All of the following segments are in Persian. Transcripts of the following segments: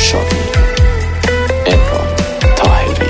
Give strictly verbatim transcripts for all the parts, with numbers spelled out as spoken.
ارشافی، امران طاهری.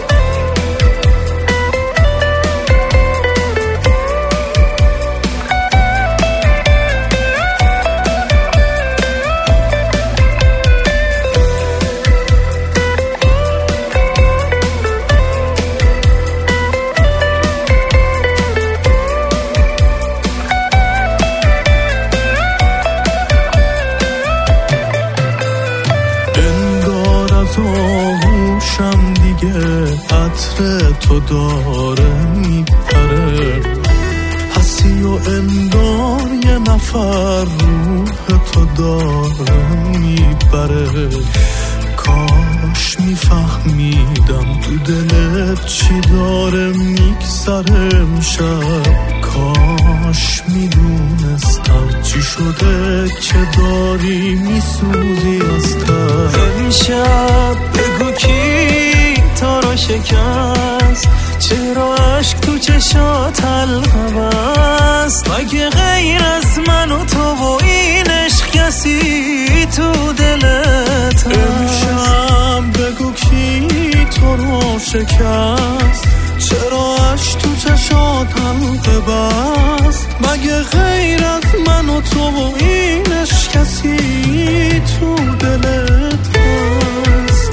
آغوشم دیگه عطر تو داره میپره، حسی و انگار یه نفر روح تو داره میبره. کاش میفهمیدم تو دلت چی داره میگذره امشب، کاش میدونستم چی شده که داری میسوزی از ته. امشب بگو کی تو رو شکست، چرا عشق تو چشات حلقه بست، مگه غیر از من و تو و این عشق کسی تو دلت هست؟ امشب بگو کی تو رو شکست، چرا عشق تو چشات حلقه بست، مگه غیر از من و تو و این عشق کسی تو دلت هست؟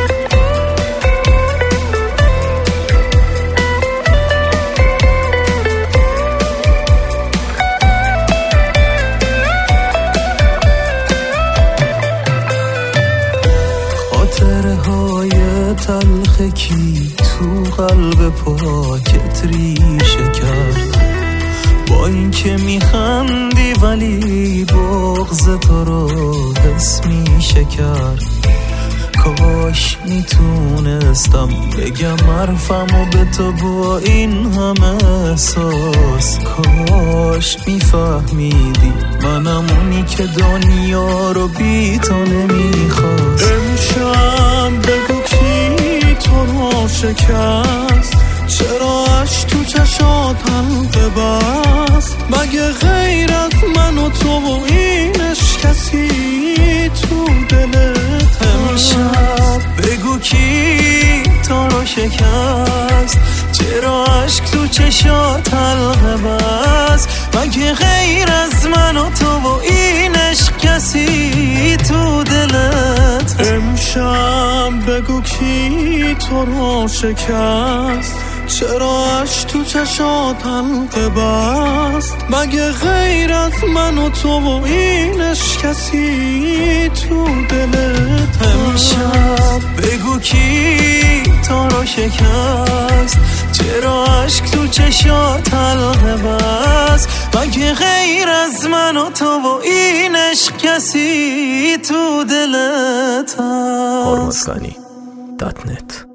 خاطره های تلخ کی تو قلب پاکت ریشه کرد، با این که میخندی ولی بغض تو رو حس میشه کرد. کاش میتونستم بگم حرفمو به تو با این همه احساس، کاش میفهمیدی منم اونی که دنیا رو بی تو نمیخواست. امشب بگو کی تو رو شکست، چرا عشق تو چشات حلقه بست، مگه غیر از من و تو و این عشق کسی تو دلت هست؟ امشب بگو کی تو رو شکست، چرا عشق تو چشات حلقه بست، مگه غیر از من و تو و این عشق کسی تو دلت هست؟ امشب بگو کی تو رو شکست، چرا عشق تو چشات حلقه بست، مگه غیر از من و تو و این عشق کسی تو دلت هست؟ امشب بگو کی تو رو شکست، چرا عشق تو چشات حلقه بست، مگه غیر از من و تو و این عشق کسی تو دلت هست؟ هرمزگانی دات نت